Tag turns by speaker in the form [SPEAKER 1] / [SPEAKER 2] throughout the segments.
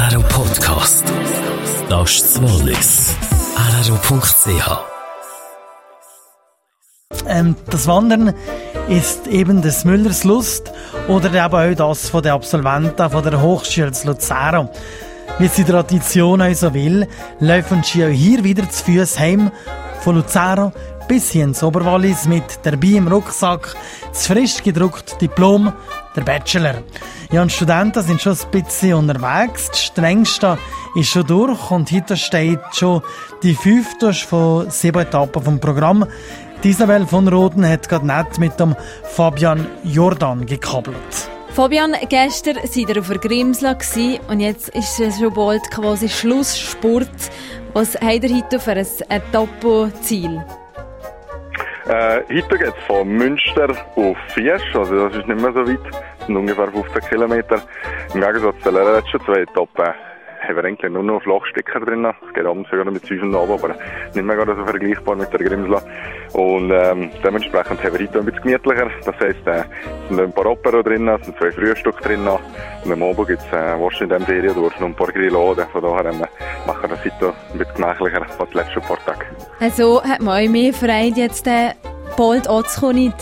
[SPEAKER 1] RRO Podcast. Das ist das Wallis. RRO.ch.
[SPEAKER 2] Das Wandern ist eben des Müllers Lust oder eben auch das von den Absolventen von der Hochschule Luzern. Wie es die Tradition auch so will, laufen sie auch hier wieder zu Fuss heim von Luzern bis hier ins Oberwallis mit dabei im Rucksack das frisch gedruckte Diplom, der Bachelor. Ja, und Studenten sind schon ein bisschen unterwegs. Das Strengste ist schon durch und heute steht schon die 5. von 7 Etappen vom Programm. Isabel von Roden hat gerade nicht mit dem Fabian Jordan gekabbelt.
[SPEAKER 3] Fabian, gestern war ihr auf der Grimsla und jetzt ist es schon bald quasi Schlussspurt. Was habt ihr heute für ein Etappenziel?
[SPEAKER 4] Heute geht es von Münster auf Fiesch, also das ist nicht mehr so weit, das sind ungefähr 15 Kilometer. Im Gegensatz zu den letzten 2 Etappen haben wir eigentlich nur noch Flachstecker drin. Es geht abends sogar mit 5 runter, aber nicht mehr so vergleichbar mit der Grimsla. Und dementsprechend haben wir heute ein bisschen gemütlicher. Das heisst, es sind ein paar Apero drin, es sind 2 Frühstücke drin. Und am Abend gibt es wahrscheinlich in diesem Ferien durch noch ein paar Grilladen. Von daher machen wir das heute ein bisschen gemächlicher als die letzten paar Tage. Also
[SPEAKER 3] hat man euch mehr Freude, jetzt bald anzukommen?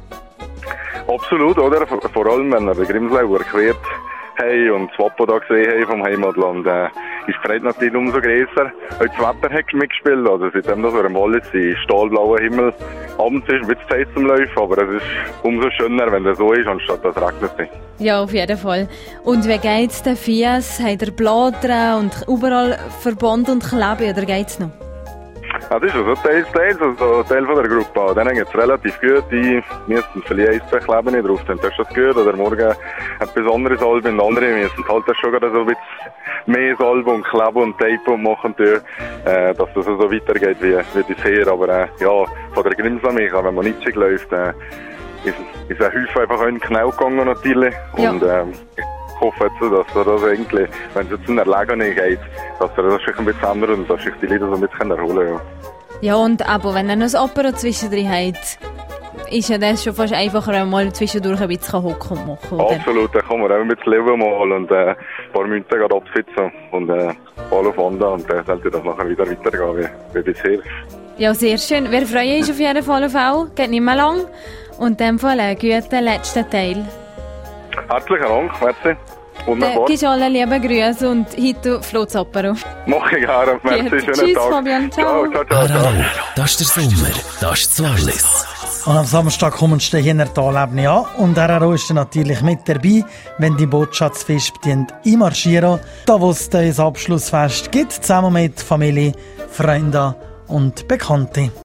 [SPEAKER 4] Absolut, oder? Vor allem, wenn wir den Grimsla überquert haben und das Wappen da gesehen haben vom Heimatland, ist die Freude natürlich umso grösser. Auch das Wetter hat mitgespielt, also seitdem das wir im Wallis die stahlblaue Himmel abends ist, ein bisschen Zeit zum Laufen, aber es ist umso schöner, wenn es so ist, anstatt dass es regnet. Ja,
[SPEAKER 3] auf jeden Fall. Und wie geht's den Fies? Habt ihr Blätter und überall Verband und Klebe, oder geht's noch?
[SPEAKER 4] Das ist also Teil von der Gruppe. Denen geht es relativ gut. Die müssen vielleicht 1-2 Kleben drauf sein. Das ist das gut. Oder morgen etwas anderes Salbe und andere müssen halt das schon so ein bisschen mehr Salbe und Kleben und Tape und machen, dass das so weitergeht wie bisher. Aber ja, von der Grimsla, wenn man nicht läuft, ist ein Häufchen einfach in den Knau gegangen natürlich. Ja. Und ich hoffe jetzt, dass er das eigentlich, wenn es jetzt in der Lage nicht geht, dass er das sich ein bisschen ändert und dass sich die Leute so ein bisschen erholen können.
[SPEAKER 3] Ja, und aber wenn er noch ein Apero zwischendrin hat, ist ja das schon fast einfacher, wenn man mal zwischendurch ein bisschen hocken und machen. Oder?
[SPEAKER 4] Absolut, da kann man auch mit Leben mal und ein paar Minuten gerade absitzen und Ball auf Wanda und dann sollte das nachher wieder weitergehen wie bisher.
[SPEAKER 3] Ja, sehr schön. Wir freuen uns auf jeden Fall auf auch. Geht nicht mehr lang. Und in dem Fall einen guten letzten Teil.
[SPEAKER 4] Herzlichen Dank, merci.
[SPEAKER 3] Wunderbar. Gibst alle liebe Grüße und heute Flots Apero.
[SPEAKER 4] Mach ich gerne, merci, schönen
[SPEAKER 3] Tschüss,
[SPEAKER 4] Tag.
[SPEAKER 3] Fabian, ciao.
[SPEAKER 1] Ciao. Das ist der Sommer, das ist das Wallis.
[SPEAKER 2] Und am Samstag kommen wir hier in der Talebene an und RRO ist natürlich mit dabei, wenn die Botschaftsfisch einmarschieren, da wo es das Abschlussfest gibt, zusammen mit Familie, Freunden und Bekannten.